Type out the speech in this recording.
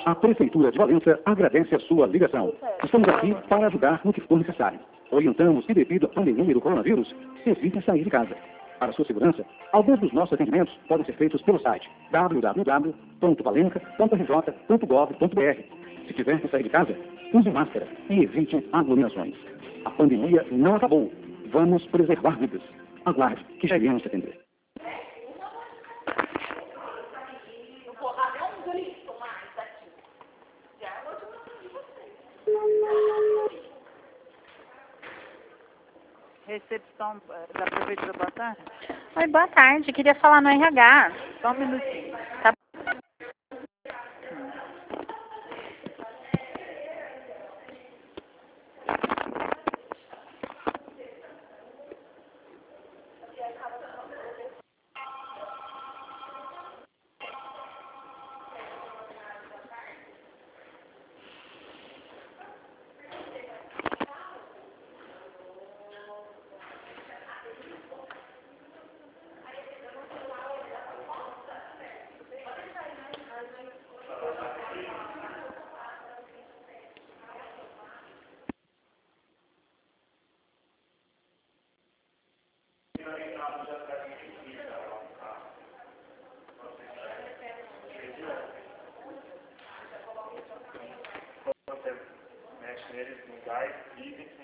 A Prefeitura de Valença agradece a sua ligação. Estamos aqui para ajudar no que for necessário. Orientamos que, devido à pandemia do coronavírus, evite sair de casa. Para sua segurança, alguns dos nossos atendimentos podem ser feitos pelo site www.valenca.rj.gov.br. Se tiver que sair de casa, use máscara e evite aglomerações. A pandemia não acabou. Vamos preservar vidas. Aguarde que já iremos te atender. Recepção da Prefeitura, boa tarde. Oi, boa tarde. Queria falar no RH. Só um minutinho. Tá. Você mexe neles no gás, liga.